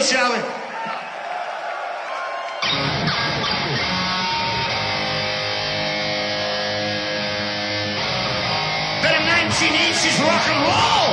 shall we? Bit of 1980s rock and roll.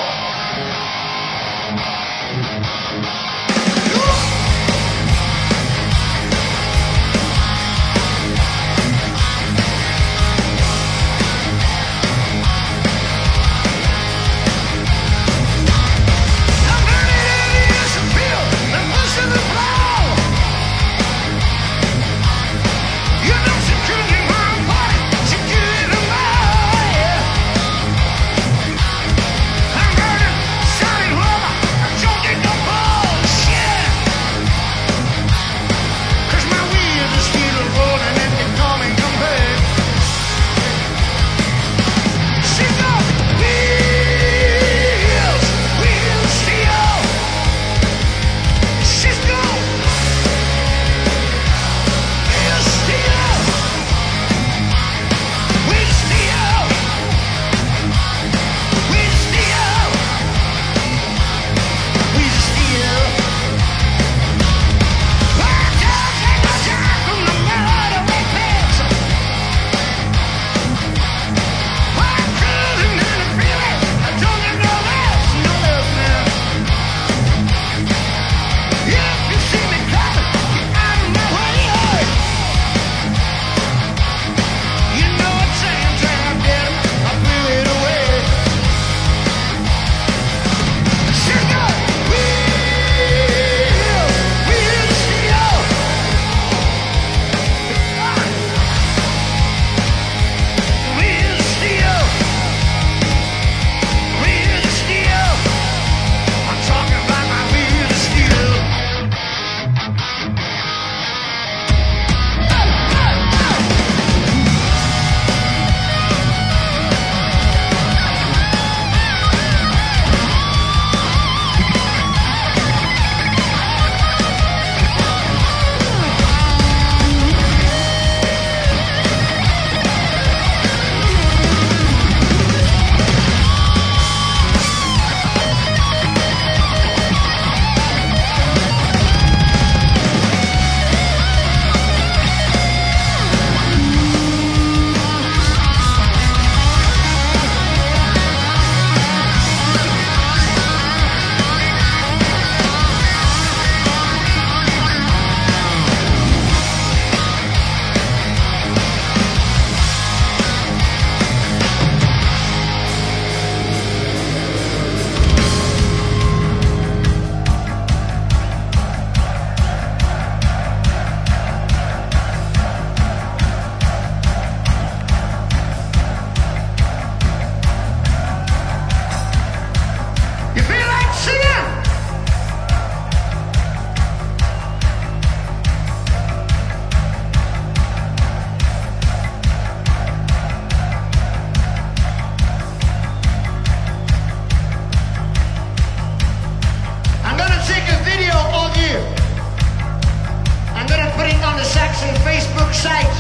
Facebook site.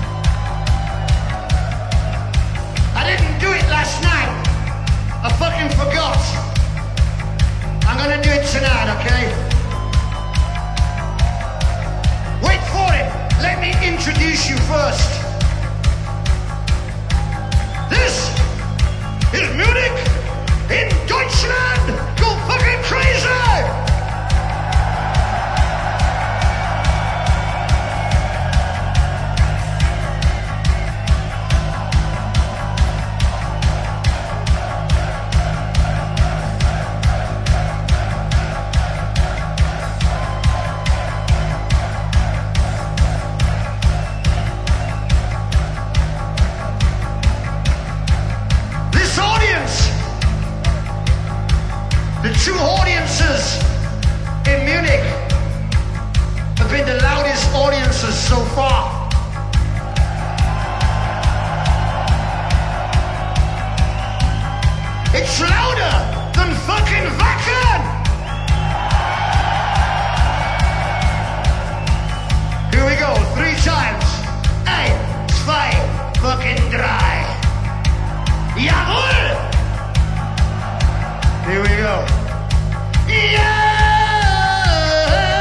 I didn't do it last night. I fucking forgot. I'm gonna do it tonight, okay? Wait for it. Let me introduce you first. This is Munich in Deutschland. Go fucking crazy! The two audiences in Munich have been the loudest audiences so far. It's louder than fucking Wacken! Here we go, 3 times. 1, 2, fucking 3. Jawohl! Here we go. Yeah!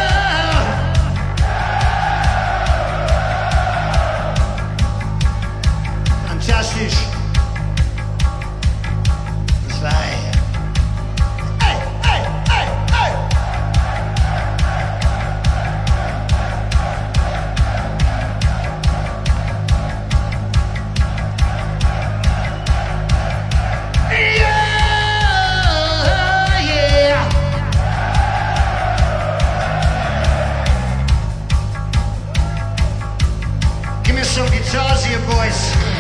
Fantasia, boys.